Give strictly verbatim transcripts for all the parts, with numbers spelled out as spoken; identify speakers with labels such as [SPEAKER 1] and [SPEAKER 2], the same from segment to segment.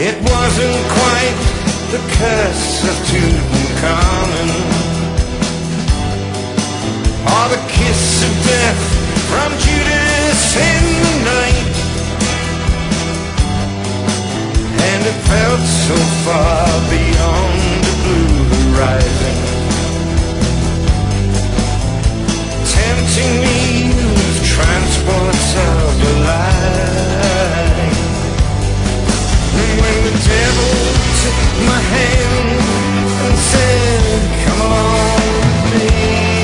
[SPEAKER 1] It wasn't quite the curse of Tutankhamun, or the kiss of death from Judas in the night. And it felt so far beyond the blue horizon, tempting me with transports of the light. And when the devil took my hand and said, come along with me,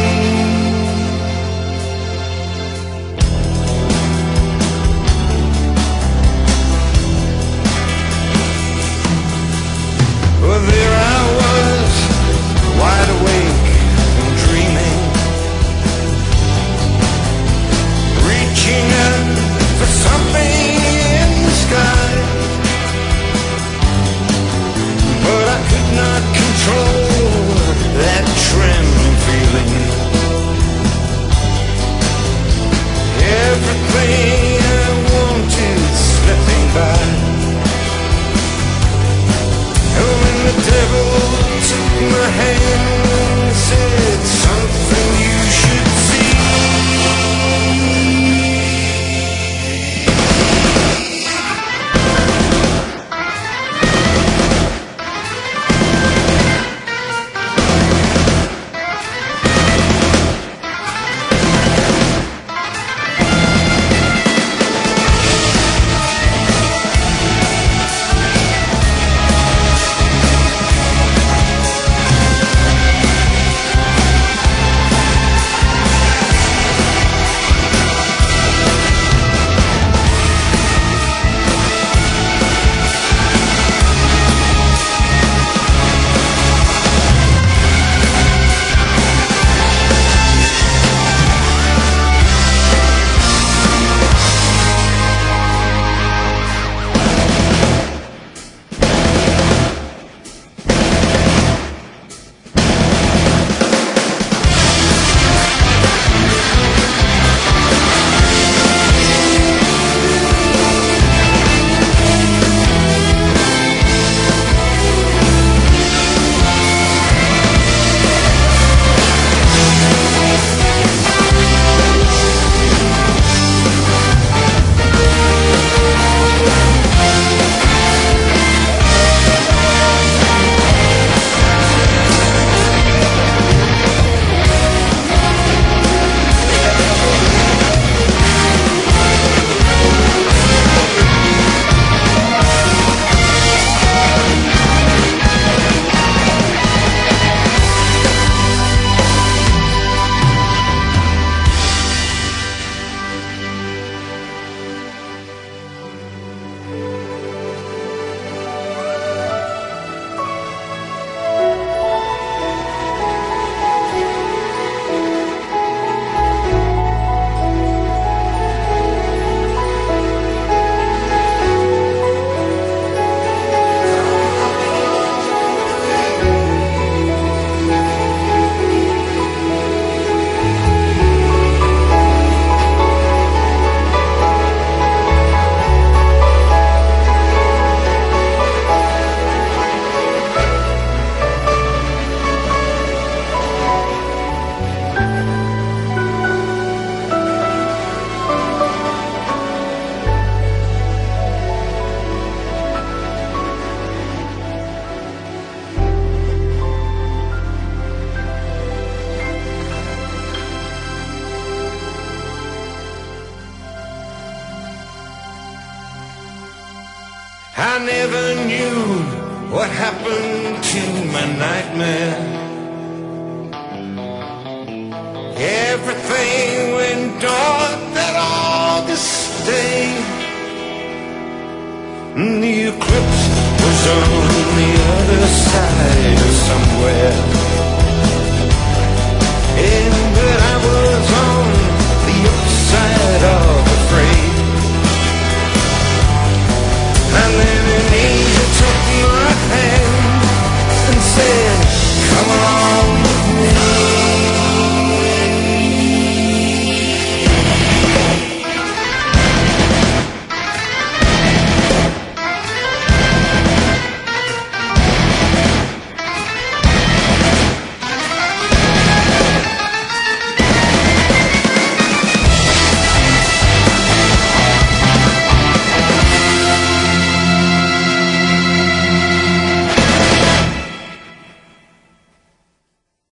[SPEAKER 1] well, there I was, wide awake and dreaming, reaching up for something in the sky, but I could not control that trembling feeling. Everything I wanted slipping by. And when the devil took my hand and said something you should see, I never knew what happened to my nightmare. Everything went dark that August day, and the eclipse was on the other side of somewhere.